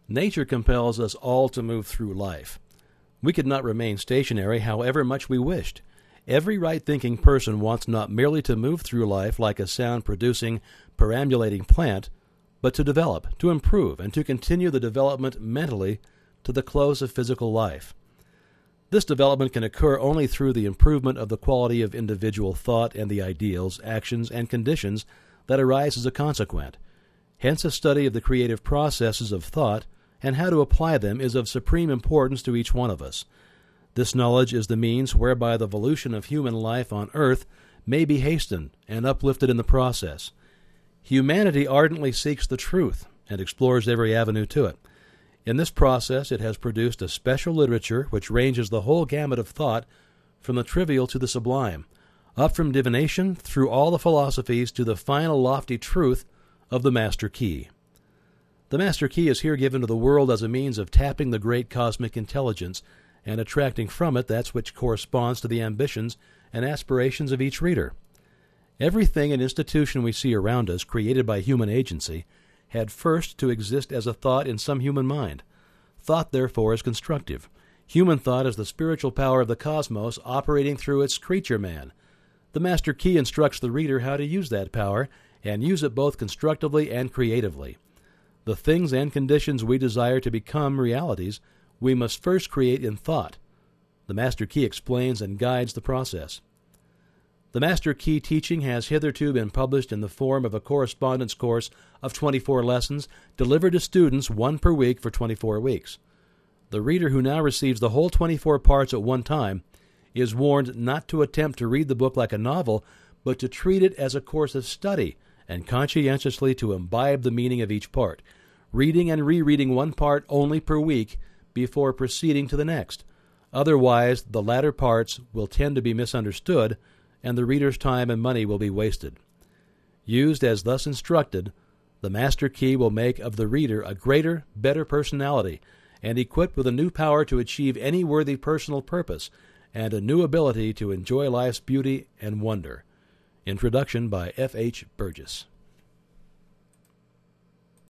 Nature compels us all to move through life. We could not remain stationary however much we wished. Every right-thinking person wants not merely to move through life like a sound-producing, perambulating plant, but to develop, to improve, and to continue the development mentally to the close of physical life. This development can occur only through the improvement of the quality of individual thought and the ideals, actions, and conditions that arise as a consequent. Hence, a study of the creative processes of thought and how to apply them is of supreme importance to each one of us. This knowledge is the means whereby the evolution of human life on earth may be hastened and uplifted in the process. Humanity ardently seeks the truth and explores every avenue to it. In this process, it has produced a special literature which ranges the whole gamut of thought, from the trivial to the sublime, up from divination through all the philosophies to the final lofty truth of the Master Key. The Master Key is here given to the world as a means of tapping the great cosmic intelligence and attracting from it that which corresponds to the ambitions and aspirations of each reader. Everything and institution we see around us, created by human agency, had first to exist as a thought in some human mind. Thought, therefore, is constructive. Human thought is the spiritual power of the cosmos operating through its creature man. The Master Key instructs the reader how to use that power, and use it both constructively and creatively. The things and conditions we desire to become realities, we must first create in thought. The Master Key explains and guides the process. The Master Key teaching has hitherto been published in the form of a correspondence course of 24 lessons, delivered to students, one per week for 24 weeks. The reader who now receives the whole 24 parts at one time is warned not to attempt to read the book like a novel, but to treat it as a course of study, and conscientiously to imbibe the meaning of each part, reading and rereading one part only per week before proceeding to the next. Otherwise, the latter parts will tend to be misunderstood, and the reader's time and money will be wasted. Used as thus instructed, the Master Key will make of the reader a greater, better personality, and equipped with a new power to achieve any worthy personal purpose, and a new ability to enjoy life's beauty and wonder. Introduction by F. H. Burgess.